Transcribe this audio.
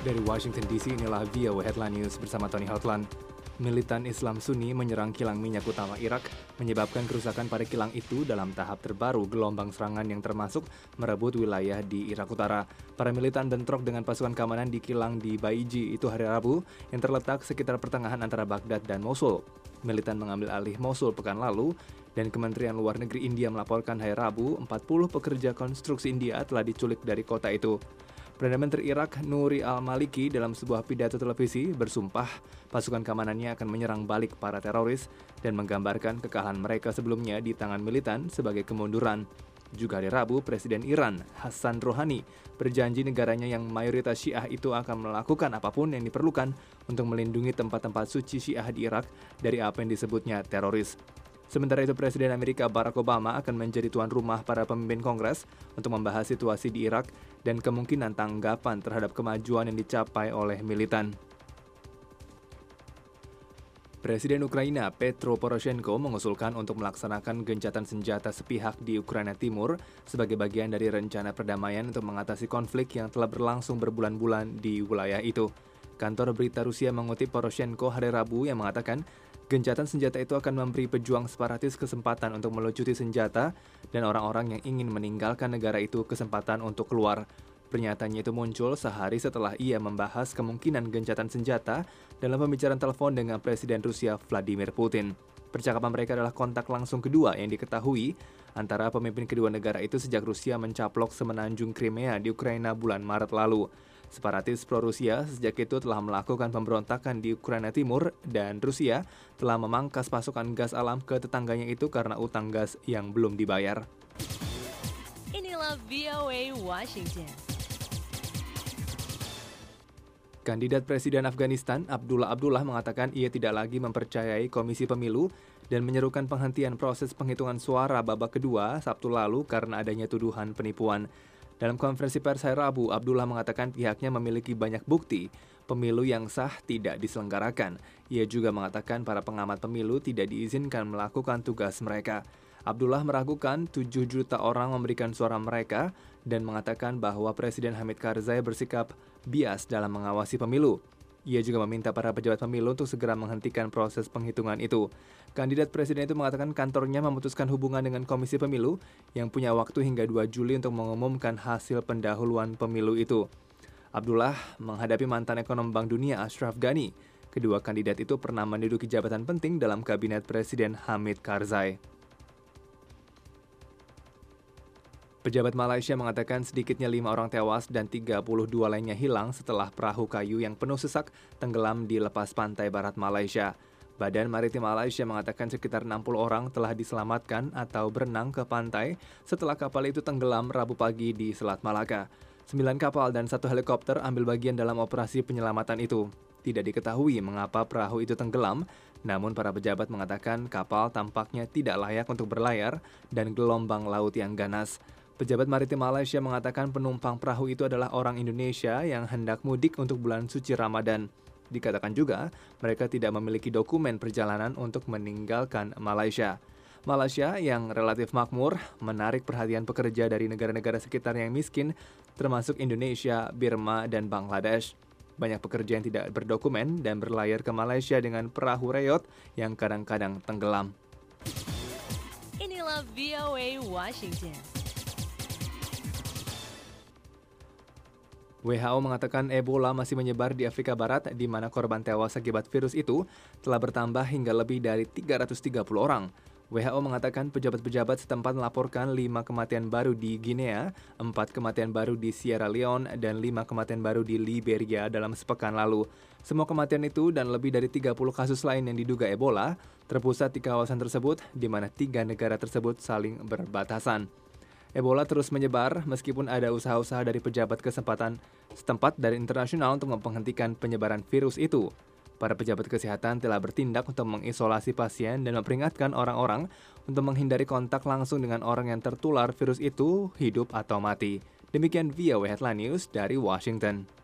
Dari Washington DC, inilah VOA Headline News bersama Tony Hotland. Militan Islam Sunni menyerang kilang minyak utama Irak, menyebabkan kerusakan pada kilang itu dalam tahap terbaru gelombang serangan yang termasuk merebut wilayah di Irak Utara. Para militan bentrok dengan pasukan keamanan di kilang di Baiji itu hari Rabu, yang terletak sekitar pertengahan antara Baghdad dan Mosul. Militan mengambil alih Mosul pekan lalu, dan Kementerian Luar Negeri India melaporkan hari Rabu 40 pekerja konstruksi India telah diculik dari kota itu. Perdana Menteri Irak Nouri al-Maliki dalam sebuah pidato televisi bersumpah pasukan keamanannya akan menyerang balik para teroris dan menggambarkan kekalahan mereka sebelumnya di tangan militan sebagai kemunduran. Juga hari Rabu, Presiden Iran Hassan Rouhani berjanji negaranya yang mayoritas Syiah itu akan melakukan apapun yang diperlukan untuk melindungi tempat-tempat suci Syiah di Irak dari apa yang disebutnya teroris. Sementara itu, Presiden Amerika Barack Obama akan menjadi tuan rumah para pemimpin Kongres untuk membahas situasi di Irak dan kemungkinan tanggapan terhadap kemajuan yang dicapai oleh militan. Presiden Ukraina Petro Poroshenko mengusulkan untuk melaksanakan gencatan senjata sepihak di Ukraina Timur sebagai bagian dari rencana perdamaian untuk mengatasi konflik yang telah berlangsung berbulan-bulan di wilayah itu. Kantor berita Rusia mengutip Poroshenko hari Rabu yang mengatakan gencatan senjata itu akan memberi pejuang separatis kesempatan untuk melucuti senjata dan orang-orang yang ingin meninggalkan negara itu kesempatan untuk keluar. Pernyataannya itu muncul sehari setelah ia membahas kemungkinan gencatan senjata dalam pembicaraan telepon dengan Presiden Rusia Vladimir Putin. Percakapan mereka adalah kontak langsung kedua yang diketahui antara pemimpin kedua negara itu sejak Rusia mencaplok semenanjung Crimea di Ukraina bulan Maret lalu. Separatis pro-Rusia sejak itu telah melakukan pemberontakan di Ukraina Timur dan Rusia telah memangkas pasokan gas alam ke tetangganya itu karena utang gas yang belum dibayar. Inilah VOA Washington. Kandidat Presiden Afghanistan Abdullah Abdullah mengatakan ia tidak lagi mempercayai Komisi Pemilu dan menyerukan penghentian proses penghitungan suara babak kedua Sabtu lalu karena adanya tuduhan penipuan. Dalam konferensi pers hari Rabu, Abdullah mengatakan pihaknya memiliki banyak bukti pemilu yang sah tidak diselenggarakan. Ia juga mengatakan para pengamat pemilu tidak diizinkan melakukan tugas mereka. Abdullah meragukan 7 juta orang memberikan suara mereka dan mengatakan bahwa Presiden Hamid Karzai bersikap bias dalam mengawasi pemilu. Ia juga meminta para pejabat pemilu untuk segera menghentikan proses penghitungan itu. Kandidat presiden itu mengatakan kantornya memutuskan hubungan dengan Komisi Pemilu yang punya waktu hingga 2 Juli untuk mengumumkan hasil pendahuluan pemilu itu. Abdullah menghadapi mantan ekonom Bank Dunia Ashraf Ghani. Kedua kandidat itu pernah menduduki jabatan penting dalam kabinet Presiden Hamid Karzai. Pejabat Malaysia mengatakan sedikitnya 5 orang tewas dan 32 lainnya hilang setelah perahu kayu yang penuh sesak tenggelam di lepas pantai barat Malaysia. Badan Maritim Malaysia mengatakan sekitar 60 orang telah diselamatkan atau berenang ke pantai setelah kapal itu tenggelam Rabu pagi di Selat Malaka. 9 kapal dan 1 helikopter ambil bagian dalam operasi penyelamatan itu. Tidak diketahui mengapa perahu itu tenggelam, namun para pejabat mengatakan kapal tampaknya tidak layak untuk berlayar dan gelombang laut yang ganas. Pejabat Maritim Malaysia mengatakan penumpang perahu itu adalah orang Indonesia yang hendak mudik untuk bulan suci Ramadan. Dikatakan juga, mereka tidak memiliki dokumen perjalanan untuk meninggalkan Malaysia. Malaysia yang relatif makmur menarik perhatian pekerja dari negara-negara sekitar yang miskin, termasuk Indonesia, Burma, dan Bangladesh. Banyak pekerja yang tidak berdokumen dan berlayar ke Malaysia dengan perahu reyot yang kadang-kadang tenggelam. Inilah VOA Washington. WHO mengatakan Ebola masih menyebar di Afrika Barat, di mana korban tewas akibat virus itu telah bertambah hingga lebih dari 330 orang. WHO mengatakan pejabat-pejabat setempat melaporkan 5 kematian baru di Guinea, 4 kematian baru di Sierra Leone, dan 5 kematian baru di Liberia dalam sepekan lalu. Semua kematian itu dan lebih dari 30 kasus lain yang diduga Ebola terpusat di kawasan tersebut, di mana 3 negara tersebut saling berbatasan. Ebola terus menyebar meskipun ada usaha-usaha dari pejabat kesempatan setempat dari internasional untuk menghentikan penyebaran virus itu. Para pejabat kesehatan telah bertindak untuk mengisolasi pasien dan memperingatkan orang-orang untuk menghindari kontak langsung dengan orang yang tertular virus itu, hidup atau mati. Demikian VOA Headline News dari Washington.